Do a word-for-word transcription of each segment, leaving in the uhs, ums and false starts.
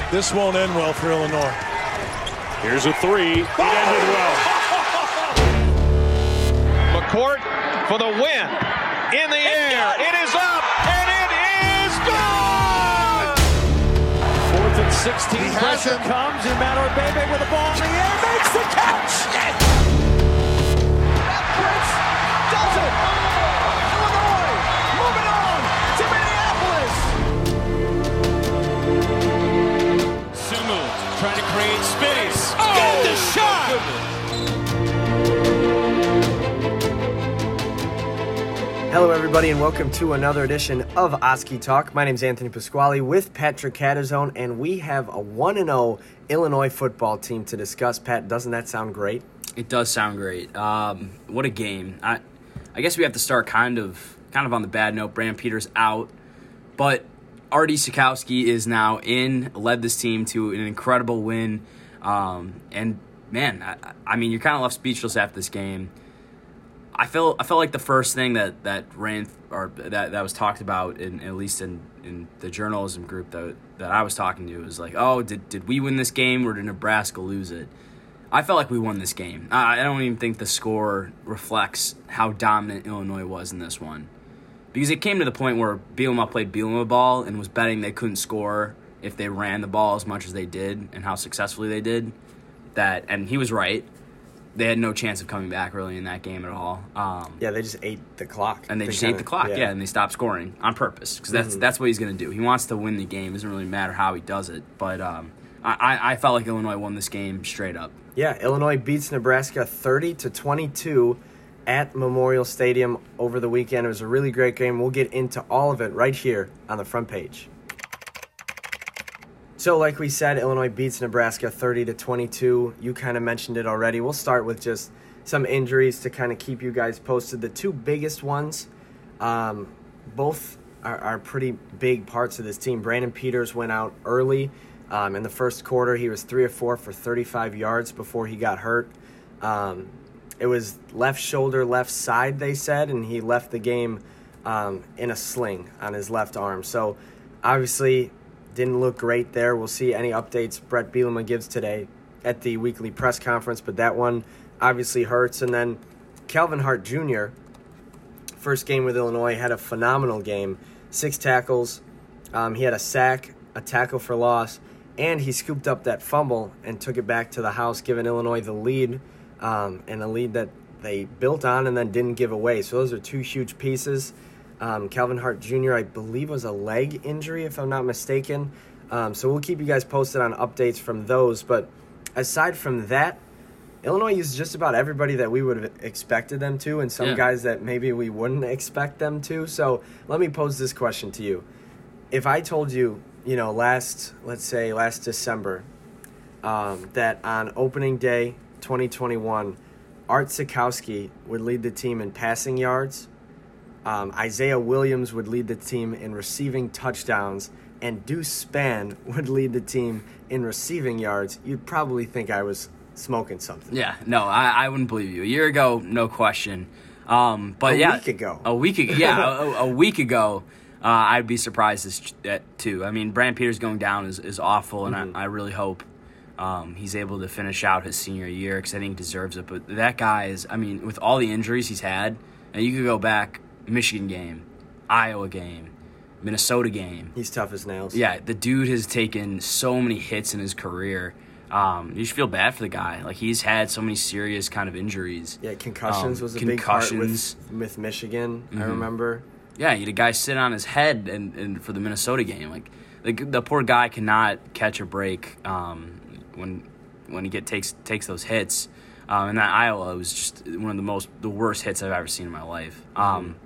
This won't end well for Illinois. Here's a three. It ended well. McCourt for the win. In the air. It is up. And it is gone! Fourth and sixteen. Pressure comes. And Matter Bebe with the ball in the air. Makes the catch. Yes! That Prince does it. Illinois moving on to Minneapolis. Sumu trying to create space. Oh! Got the shot! Hello, everybody, and welcome to another edition of Oskee Talk. My name is Anthony Pasquale with Patrick Catazone, and we have a one and oh Illinois football team to discuss. Pat, doesn't that sound great? It does sound great. Um, what a game! I, I guess we have to start kind of, kind of on the bad note. Brandon Peters out, but R D Sitkowski is now in. Led this team to an incredible win, um, and man, I, I mean, you're kind of left speechless after this game. I felt I felt like the first thing that that ran or that, that was talked about, in at least in, in the journalism group that that I was talking to, was like, oh, did did we win this game or did Nebraska lose it? I felt like we won this game. I, I don't even think the score reflects how dominant Illinois was in this one, because it came to the point where Bielema played Bielema ball and was betting they couldn't score if they ran the ball as much as they did and how successfully they did. That and he was right. They had no chance of coming back really in that game at all. Um, Yeah, they just ate the clock. and they, They just kinda- ate the clock, yeah. yeah. and they stopped scoring on purpose because that's Mhm. that's what he's going to do. He wants to win the game. It doesn't really matter how he does it. But um, I, I I felt like Illinois won this game straight up. Yeah, Illinois beats Nebraska thirty to twenty-two at Memorial Stadium over the weekend. It was a really great game. We'll get into all of it right here on the front page. So like we said, Illinois beats Nebraska thirty to twenty-two. You kind of mentioned it already. We'll start with just some injuries to kind of keep you guys posted. The two biggest ones, um, both are, are pretty big parts of this team. Brandon Peters went out early. Um, in the first quarter, he was three or four for thirty-five yards before he got hurt. Um, it was left shoulder, left side, they said, and he left the game um, in a sling on his left arm. So obviously didn't look great there. We'll see any updates Brett Bielema gives today at the weekly press conference, but that one obviously hurts. And then Calvin Hart Junior, first game with Illinois, had a phenomenal game. Six tackles. Um, he had a sack, a tackle for loss, and he scooped up that fumble and took it back to the house, giving Illinois the lead, um, and a lead that they built on and then didn't give away. So those are two huge pieces. Um, Calvin Hart Junior, I believe, was a leg injury, if I'm not mistaken. Um, so we'll keep you guys posted on updates from those. But aside from that, Illinois used just about everybody that we would have expected them to, and some Yeah. guys that maybe we wouldn't expect them to. So let me pose this question to you. If I told you, you know, last, let's say last December, um, that on opening day twenty twenty-one, Art Sitkowski would lead the team in passing yards, um, Isaiah Williams would lead the team in receiving touchdowns, and Deuce Spann would lead the team in receiving yards, you'd probably think I was smoking something. Yeah, no, I, I wouldn't believe you. A year ago, no question. Um, but A yeah, week ago. A week ago, yeah, a, a week ago, uh, I'd be surprised as, at, too. I mean, Brandon Peters going down is, is awful, and Mm-hmm. I, I really hope um, he's able to finish out his senior year because I think he deserves it. But that guy is, I mean, with all the injuries he's had, and you could go back Michigan game, Iowa game, Minnesota game. He's tough as nails. Yeah, the dude has taken so many hits in his career. Um, you should feel bad for the guy. Like, he's had so many serious kind of injuries. Yeah, concussions Um, was a big part with, concussions. with Michigan, I Mhm. remember. Yeah, he had a guy sit on his head and, and for the Minnesota game. Like, the, the poor guy cannot catch a break um, when when he get takes takes those hits. Um, and that Iowa was just one of the most the worst hits I've ever seen in my life. Um,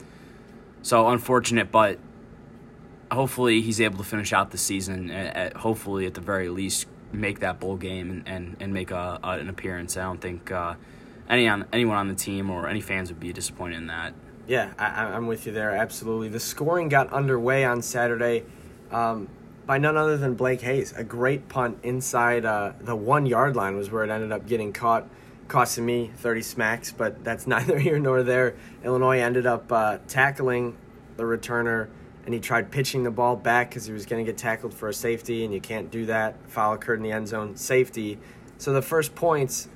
so unfortunate, but hopefully he's able to finish out the season. At, at, hopefully, at the very least, make that bowl game and, and, and make a, a, an appearance. I don't think uh, any on, anyone on the team or any fans would be disappointed in that. Yeah, I, I'm with you there, absolutely. The scoring got underway on Saturday um, by none other than Blake Hayes. A great punt inside uh, the one-yard line was where it ended up getting caught, costing me thirty smacks, but that's neither here nor there. Illinois ended up uh, tackling the returner and he tried pitching the ball back because he was going to get tackled for a safety, and you can't do that. Foul occurred in the end zone, safety. So the first points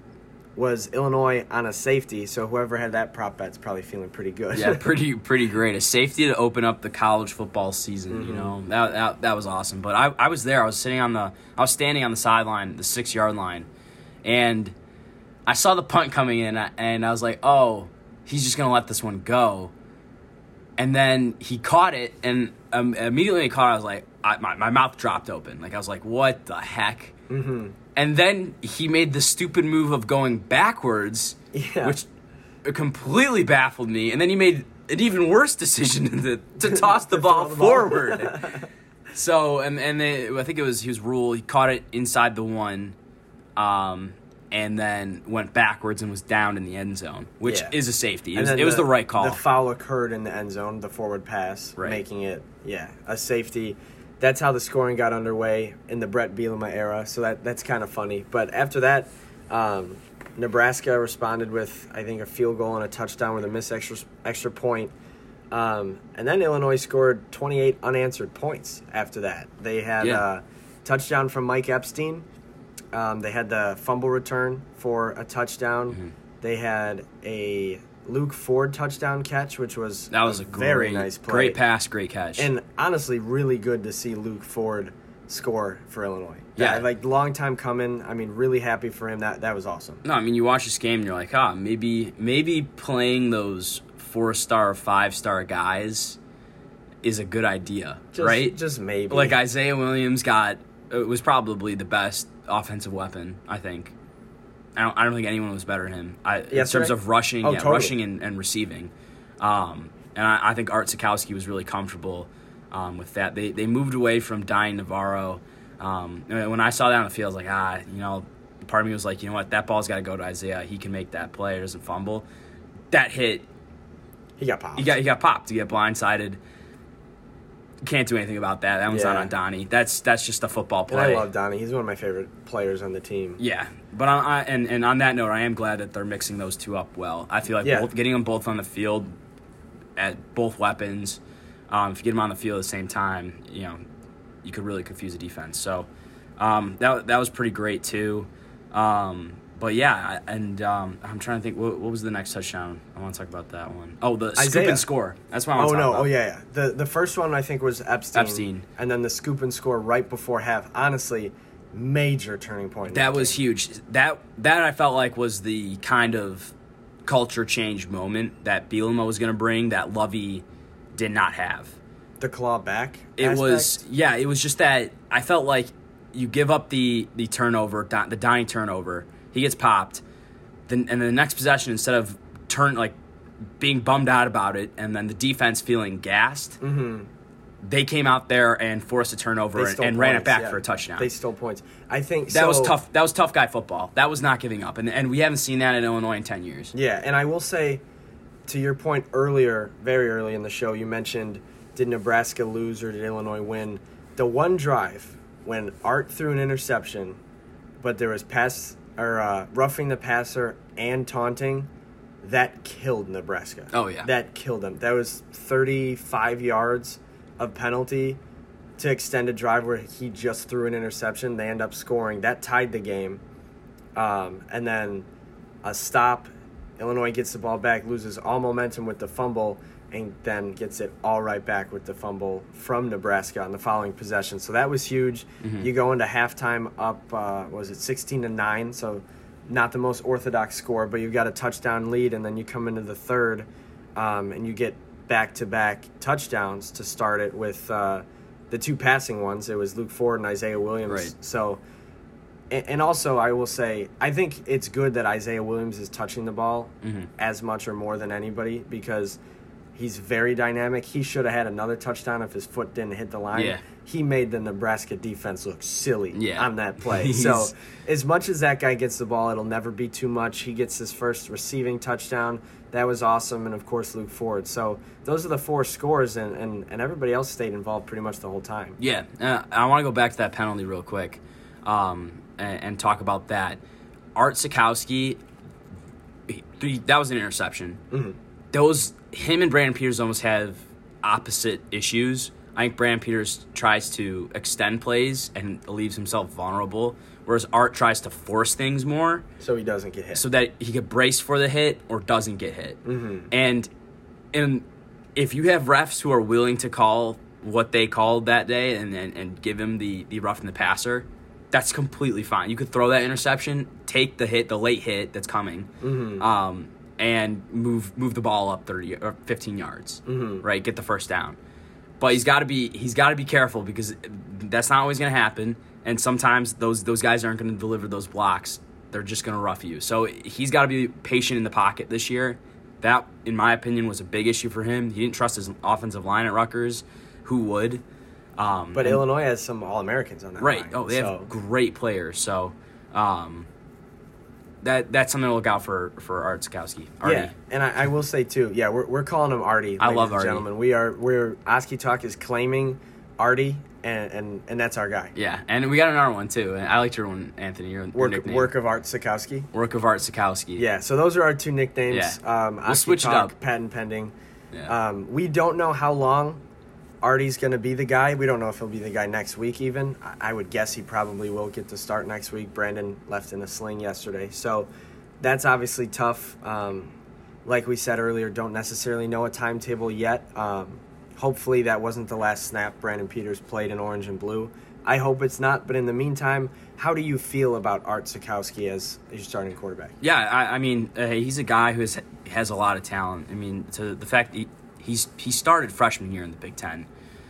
was Illinois on a safety, so whoever had that prop bet's probably feeling pretty good. Yeah, pretty pretty great. A safety to open up the college football season, mm-hmm. you know. That, that that was awesome. But I I was there. I was sitting on the I was standing on the sideline, the six-yard line, and I saw the punt coming in, and I was like, "Oh, he's just going to let this one go." And then he caught it, and um, immediately he caught it, I was like, I, my, my mouth dropped open. Like, I was like, what the heck? Mm-hmm. And then he made the stupid move of going backwards, yeah. which completely baffled me. And then he made an even worse decision to, to toss the ball the forward. ball. so, and, and they, I think it was his rule. He caught it inside the one, um, and then went backwards and was down in the end zone, which yeah. is a safety. It and was, it the, was the right call. The foul occurred in the end zone, the forward pass, right. making it, yeah, a safety. That's how the scoring got underway in the Brett Bielema era, so that that's kind of funny. But after that, um, Nebraska responded with, I think, a field goal and a touchdown with a missed extra, extra point. Um, and then Illinois scored twenty-eight unanswered points after that. They had yeah. a touchdown from Mike Epstein. Um, they had the fumble return for a touchdown. Mm-hmm. They had a Luke Ford touchdown catch, which was that was a, a very great, nice play. Great pass, great catch. And honestly, really good to see Luke Ford score for Illinois. Yeah. That, like, long time coming. I mean, really happy for him. That that was awesome. No, I mean, you watch this game and you're like, ah, maybe maybe playing those four-star, five-star guys is a good idea, Just, right? Just maybe. Like Isaiah Williams got, it was probably the best offensive weapon, I think. I don't, I don't think anyone was better than him. I, in Yes, terms right? of rushing, Oh, yeah, totally. rushing and, and receiving. Um, and I, I think Art Sikowski was really comfortable um, with that. They they moved away from Dying Navarro. Um, when I saw that on the field, I was like, ah, you know, part of me was like, you know what, that ball's got to go to Isaiah. He can make that play. It doesn't fumble. That hit, he got popped. he got he got popped. He got blindsided. Can't do anything about that. That one's Yeah. not on Donnie. That's that's just a football And play. I love Donnie. He's one of my favorite players on the team. Yeah, but I, I, and and on that note, I am glad that they're mixing those two up well. I feel like Yeah. both, getting them both on the field at both weapons, um, if you get them on the field at the same time, you know, you could really confuse the defense. So um, that that was pretty great too. Um, but yeah, and um, I'm trying to think what, what was the next touchdown. I want to talk about that one. Oh, the scoop Isaiah. and score. That's what I want Oh, to talk no. about. Oh, yeah, yeah. The, the first one, I think, was Epstein. Epstein. And then the scoop and score right before half. Honestly, major turning point. in That was game. huge. That that I felt like was the kind of culture change moment that Bielema was going to bring that Lovey did not have. The claw back It aspect? was yeah. It was just that I felt like you give up the the turnover, the dying turnover. He gets popped, then and then the next possession, instead of turn like being bummed out about it, and then the defense feeling gassed, mm-hmm. they came out there and forced a turnover They and, stole and ran it points, back yeah. for a touchdown. They stole points. I think that so, was tough. That was tough guy football. That was not giving up, and and we haven't seen that in Illinois in ten years. Yeah, and I will say, to your point earlier, very early in the show, you mentioned, did Nebraska lose or did Illinois win? The one drive when Art threw an interception, but there was pass or uh, roughing the passer and taunting, that killed Nebraska. Oh, yeah. That killed them. That was thirty-five yards of penalty to extend a drive where he just threw an interception. They end up scoring. That tied the game. Um, and then a stop. Illinois gets the ball back, loses all momentum with the fumble, and then gets it all right back with the fumble from Nebraska on the following possession. So that was huge. Mm-hmm. You go into halftime up, uh, was it sixteen to nine? So not the most orthodox score, but you've got a touchdown lead, and then you come into the third, um, and you get back-to-back touchdowns to start it with uh, the two passing ones. It was Luke Ford and Isaiah Williams. Right. So, and, and also I will say, I think it's good that Isaiah Williams is touching the ball Mm-hmm. as much or more than anybody because he's very dynamic. He should have had another touchdown if his foot didn't hit the line. Yeah. He made the Nebraska defense look silly Yeah. on that play. He's- So as much as that guy gets the ball, it'll never be too much. He gets his first receiving touchdown. That was awesome. And, of course, Luke Ford. So those are the four scores, and, and, and everybody else stayed involved pretty much the whole time. Yeah, uh, I want to go back to that penalty real quick um, and, and talk about that. Art Sikowski, he, he, that was an interception. Mm-hmm. Those him and Brandon Peters almost have opposite issues. I think Brandon Peters tries to extend plays and leaves himself vulnerable, whereas Art tries to force things more. So he doesn't get hit. So that he could brace for the hit or doesn't get hit. Mm-hmm. And, and if you have refs who are willing to call what they called that day and, and, and give him the, the roughing the passer, that's completely fine. You could throw that interception, take the hit, the late hit that's coming, Mm-hmm. um, and move move the ball up thirty or fifteen yards, Mm-hmm. right? Get the first down. But he's got to be he's got to be careful because that's not always going to happen. And sometimes those those guys aren't going to deliver those blocks. They're just going to rough you. So he's got to be patient in the pocket this year. That, in my opinion, was a big issue for him. He didn't trust his offensive line at Rutgers. Who would? Um, But and, Illinois has some All-Americans on that right. line. Oh, they so. have great players. So um, that that's something to look out for for Art Sikowski. Artie. Yeah, and I, I will say too. Yeah, we're we're calling him Artie. I ladies love and Artie. Gentlemen, we are we're Oski Talk is claiming Artie, and, and and that's our guy. Yeah, and we got another one too. I liked your one, Anthony. Your, your Work nickname. work of Art Sikowski. Work of Art Sikowski. Yeah, so those are our two nicknames. Yeah. Um, We'll Oski switch it Talk, up. patent pending. Yeah. Um, we don't know how long Artie's going to be the guy. We don't know if he'll be the guy next week even. I, I would guess he probably will get to start next week. Brandon left in a sling yesterday. So that's obviously tough. Um, like we said earlier, don't necessarily know a timetable yet. Um, hopefully that wasn't the last snap Brandon Peters played in orange and blue. I hope it's not. But in the meantime, how do you feel about Art Sikowski as your starting quarterback? Yeah, I, I mean, uh, he's a guy who has, has a lot of talent. I mean, to the fact that he, he's he started freshman year in the Big Ten,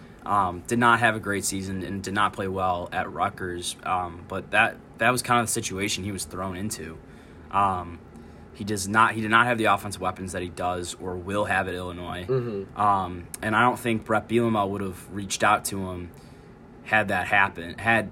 um, did not have a great season and did not play well at Rutgers. Um, but that that was kind of the situation he was thrown into. Um, he does not he did not have the offensive weapons that he does or will have at Illinois. Mm-hmm. Um, and I don't think Brett Bielema would have reached out to him had that happened. Had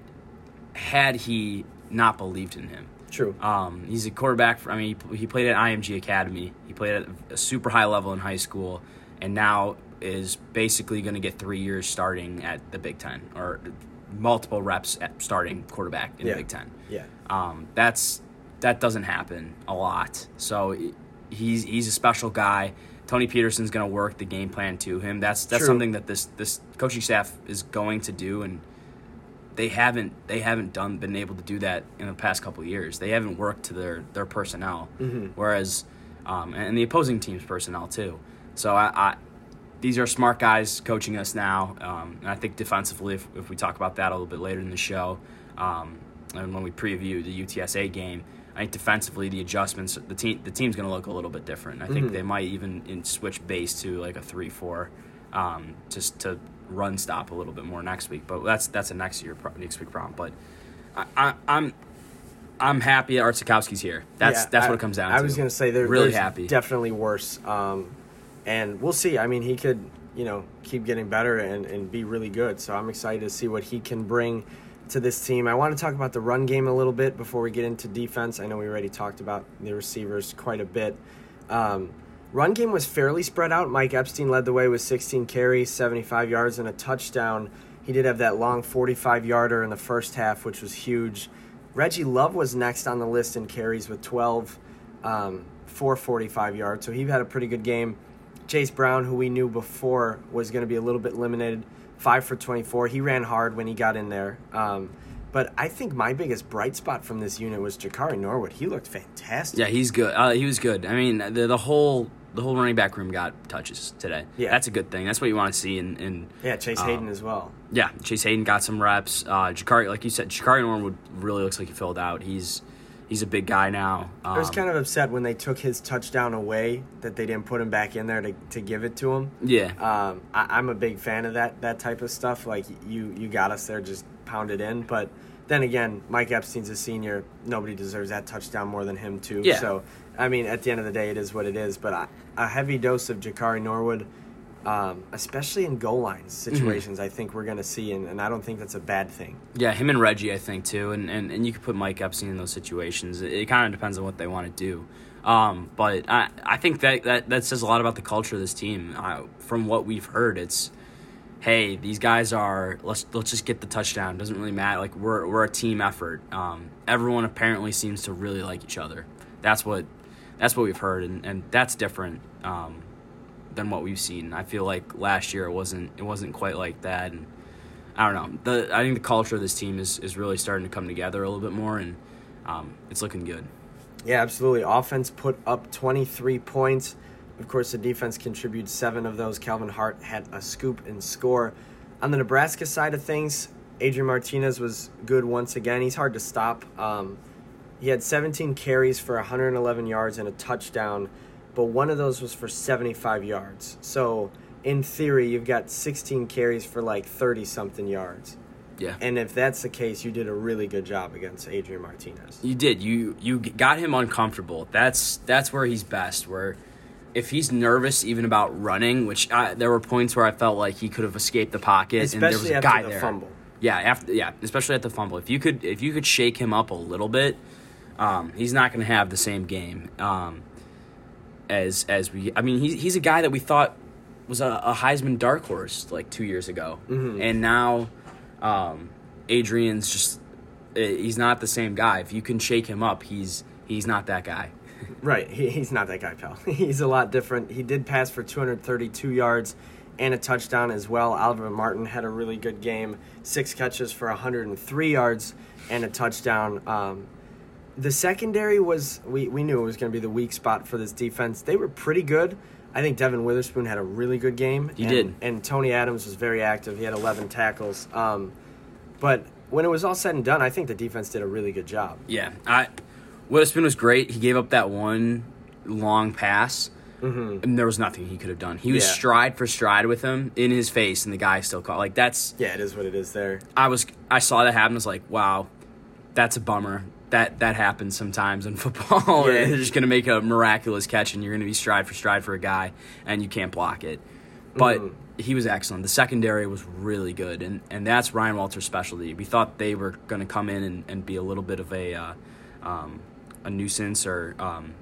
had he not believed in him. True. Um, he's a quarterback. For, I mean, he, he played at I M G Academy. He played at a super high level in high school, and now is basically going to get three years starting at the Big Ten or multiple reps at starting quarterback in Yeah. the Big Ten. Yeah. Um, that's that doesn't happen a lot. So he's he's a special guy. Tony Peterson's going to work the game plan to him. That's that's True. something that this this coaching staff is going to do, and they haven't they haven't done been able to do that in the past couple of years. They haven't worked to their their personnel, Mm-hmm. whereas um, and the opposing team's personnel too. So I, I these are smart guys coaching us now, um, and I think defensively, if, if we talk about that a little bit later in the show, um, and when we preview the U T S A game, I think defensively the adjustments the team the team's going to look a little bit different. I think Mm-hmm. they might even in switch base to like a three four, um, just to run stop a little bit more next week. But that's that's a next year pro- next week problem. But I, I, I'm I'm happy Art Sikowski's here. That's Yeah, that's I- what it comes down to. I was going to say there, really there's happy. definitely worse. Um, and we'll see. I mean, he could, you know, keep getting better and, and be really good. So I'm excited to see what he can bring to this team. I want to talk about the run game a little bit before we get into defense. I know we already talked about the receivers quite a bit. Um, run game was fairly spread out. Mike Epstein led the way with sixteen carries, seventy-five yards, and a touchdown. He did have that long forty-five-yarder in the first half, which was huge. Reggie Love was next on the list in carries with twelve um, for forty-five yards, so he had a pretty good game. Chase Brown, who we knew before was going to be a little bit limited, five for twenty-four. He ran hard when he got in there. Um, but I think my biggest bright spot from this unit was Jakari Norwood. He looked fantastic. Yeah, he's good. Uh, he was good. I mean, the the whole the whole running back room got touches today. Yeah. That's a good thing. That's what you want to see. In, in Yeah, Chase um, Hayden as well. Yeah, Chase Hayden got some reps. Uh, Jakari, like you said, Jakari Norwood really looks like he filled out. He's he's a big guy now. Um, I was kind of upset when they took his touchdown away that they didn't put him back in there to, to give it to him. yeah. Um, I, I'm a big fan of that that type of stuff. Like, you, you got us there, just pound it in. But then again, Mike Epstein's a senior. Nobody deserves that touchdown more than him, too. Yeah. So, I mean, at the end of the day, it is what it is. But I, a heavy dose of Jakari Norwood, um, especially in goal line situations, Mm-hmm. I think we're going to see. And, and I don't think that's a bad thing. Yeah, him and Reggie, I think, too. And, and, and you could put Mike Epstein in those situations. It, it kind of depends on what they want to do. Um, but I, I think that, that, that says a lot about the culture of this team. Uh, from what we've heard, it's, hey, these guys are, let's let's just get the touchdown. Doesn't really matter. Like, we're we're a team effort. Um, everyone apparently seems to really like each other. That's what that's what we've heard, and, and that's different. Um, than what we've seen. I feel like last year it wasn't it wasn't quite like that, and I don't know. The I think the culture of this team is, is really starting to come together a little bit more, and um, it's looking good. Yeah, absolutely. Offense put up twenty-three points. Of course, the defense contributed seven of those. Calvin Hart had a scoop and score. On the Nebraska side of things, Adrian Martinez was good once again. He's hard to stop. Um, he had seventeen carries for one hundred eleven yards and a touchdown, but one of those was for seventy-five yards. So, in theory, you've got sixteen carries for like thirty-something yards. Yeah. And if that's the case, you did a really good job against Adrian Martinez. You did. You you got him uncomfortable. That's that's where he's best, where if he's nervous even about running, which I, there were points where I felt like he could have escaped the pocket, Especially and there was a after guy the there. fumble. Yeah, after yeah, especially at the fumble. If you could if you could shake him up a little bit, um, he's not going to have the same game um, as as we. I mean, he's he's a guy that we thought was a, a Heisman dark horse like two years ago, Mm-hmm. and now um, Adrian's just he's not the same guy. If you can shake him up, he's he's not that guy. Right, he, he's not that guy, pal. He's a lot different. He did pass for two hundred thirty-two yards and a touchdown as well. Oliver Martin had a really good game, six catches for one hundred three yards and a touchdown. Um, the secondary was, we, we knew it was going to be the weak spot for this defense. They were pretty good. I think Devin Witherspoon had a really good game. He and, did. And Tony Adams was very active. He had eleven tackles. Um, but when it was all said and done, I think the defense did a really good job. Yeah, I Witherspoon was great. He gave up that one long pass, Mm-hmm. and there was nothing he could have done. He was Yeah. stride for stride with him in his face, and the guy still caught. Like that's, Yeah, it is what it is there. I was, I saw that happen. I was like, wow, that's a bummer. That that happens sometimes in football. Yeah. They're just gonna make a miraculous catch, and you're gonna be stride for stride for a guy, and you can't block it. But Mhm. he was excellent. The secondary was really good, and, and that's Ryan Walter's specialty. We thought they were gonna come in and, and be a little bit of a uh, um, a nuisance or um,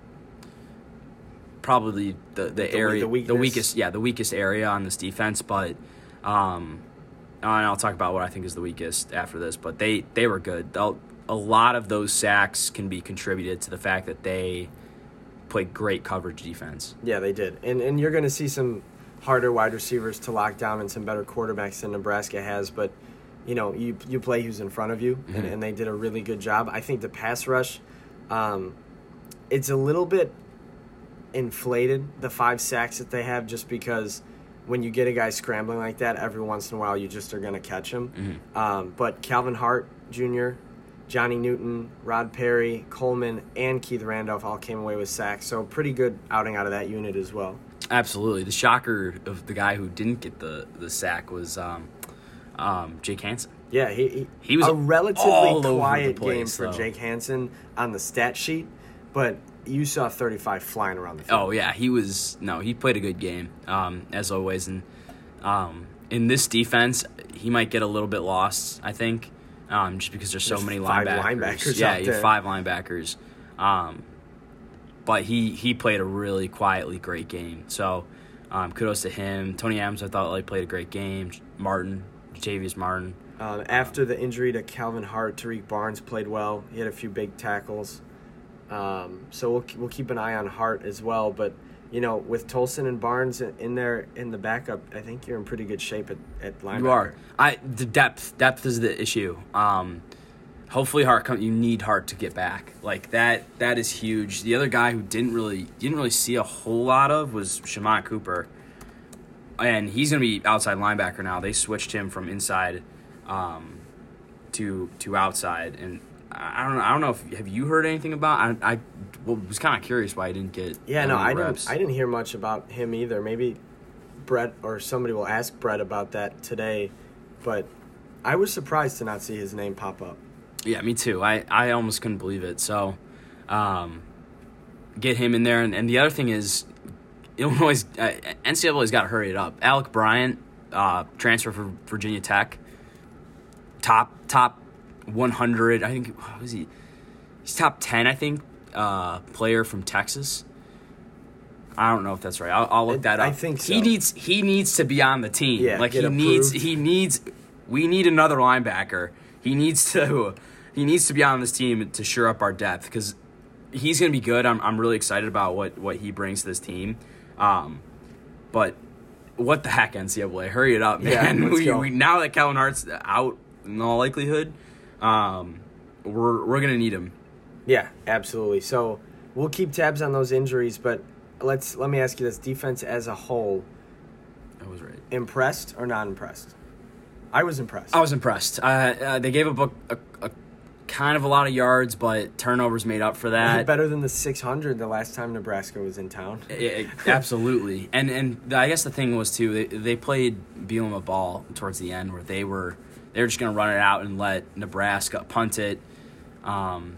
probably the, the, The- area the weakness. weakest yeah the weakest area on this defense. But um, and I'll talk about what I think is the weakest after this. But they they were good. They'll, a lot of those sacks can be contributed to the fact that they played great coverage defense. Yeah, they did. And and you're going to see some harder wide receivers to lock down and some better quarterbacks than Nebraska has. But, you know, you you play who's in front of you, Mm-hmm. and, and they did a really good job. I think the pass rush, um, it's a little bit inflated, the five sacks that they have, just because when you get a guy scrambling like that, every once in a while you just are going to catch him. Mm-hmm. Um, but Calvin Hart Junior, Johnny Newton, Rod Perry, Coleman, and Keith Randolph all came away with sacks. So pretty good outing out of that unit as well. Absolutely. The shocker of the guy who didn't get the, the sack was um, um, Jake Hansen. Yeah, he he, He was a all relatively over the quiet place, game for though. Jake Hansen on the stat sheet, but you saw thirty-five flying around the field. Oh, yeah. He was – no, he played a good game, um, as always. And um, in this defense, he might get a little bit lost, I think, um, just because there's so There's many five linebackers. linebackers yeah, out you have there. five linebackers. Um, but he, he played a really quietly great game. So um, kudos to him. Tony Adams, I thought, like, played a great game. Martin, Jatavius Martin. Um, after the injury to Calvin Hart, Tariq Barnes played well. He had a few big tackles. Um, so we'll we'll keep an eye on Hart as well. But, you know, with Tolson and Barnes in there in the backup, I think you're in pretty good shape at, at linebacker. You are. I the depth depth is the issue. Um, hopefully Hart come, you need Hart to get back. Like that that is huge. The other guy who didn't really didn't really see a whole lot of was Shamon Cooper. And he's going to be outside linebacker now. They switched him from inside um, to to outside, and I don't know. I don't know if have you heard anything about? I I was kind of curious why he didn't get. Yeah, no, any I reps. didn't. I didn't hear much about him either. Maybe Brett or somebody will ask Brett about that today. But I was surprised to not see his name pop up. Yeah, me too. I, I almost couldn't believe it. So, um, get him in there, and, and the other thing is, Illinois uh, N C double A's got to hurry it up. Alec Bryant, uh, transfer for Virginia Tech, top top one hundred. I think what was he? He's top ten, I think. Uh, player from Texas. I don't know if that's right. I'll, I'll look that up. I think so. He needs he needs to be on the team. Yeah, like get he needs approved. he needs. We need another linebacker. He needs to he needs to be on this team to shore up our depth because he's going to be good. I'm I'm really excited about what, what he brings to this team. Um, but what the heck, N C double A? Hurry it up, Yeah, man. let's we, go. we, now that Kellen Hart's out in all likelihood, um, we're we're gonna need him. Yeah, absolutely. So we'll keep tabs on those injuries, but let's let me ask you this: defense as a whole, I was right. impressed or not impressed? I was impressed. I was impressed. Uh, uh, they gave up a, a, a kind of a lot of yards, but turnovers made up for that. Better than the six hundred the last time Nebraska was in town. It, it, absolutely. And and the, I guess the thing was, too, they, they played Bielema ball towards the end where they were they were just going to run it out and let Nebraska punt it um,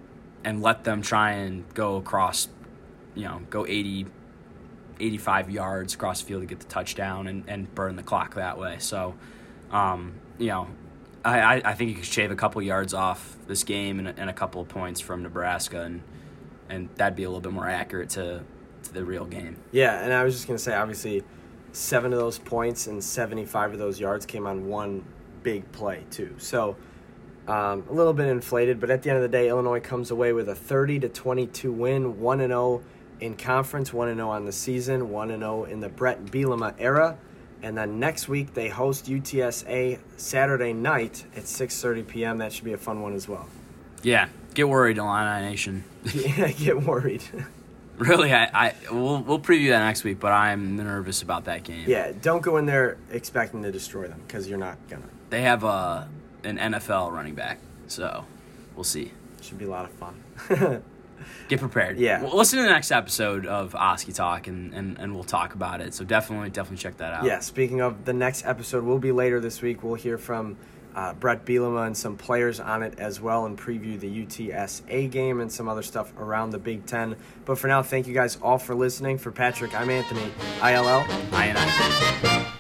and let them try and go across, you know, go eighty, eighty-five yards across the field to get the touchdown and, and burn the clock that way. So, um, you know, I, I think you could shave a couple yards off this game and, and a couple of points from Nebraska, and and that'd be a little bit more accurate to, to the real game. Yeah, and I was just going to say, obviously, seven of those points and seventy-five of those yards came on one big play, too. So um, a little bit inflated, but at the end of the day, Illinois comes away with a thirty to twenty-two win, one and oh in conference, one and oh on the season, one and oh in the Brett Bielema era. And then next week, they host U T S A Saturday night at six thirty p.m. That should be a fun one as well. Yeah, get worried, Illini Nation. Yeah, get worried. Really, I, I we'll we'll preview that next week, but I'm nervous about that game. Yeah, don't go in there expecting to destroy them, because you're not going to. They have uh, an N F L running back, so we'll see. Should be a lot of fun. Get prepared. Yeah. Well, listen to the next episode of Oski Talk, and, and, and we'll talk about it. So definitely, definitely check that out. Yeah, speaking of the next episode, will be later this week. We'll hear from uh, Brett Bielema and some players on it as well, and preview the U T S A game and some other stuff around the Big Ten. But for now, thank you guys all for listening. For Patrick, I'm Anthony. I L L. I and I.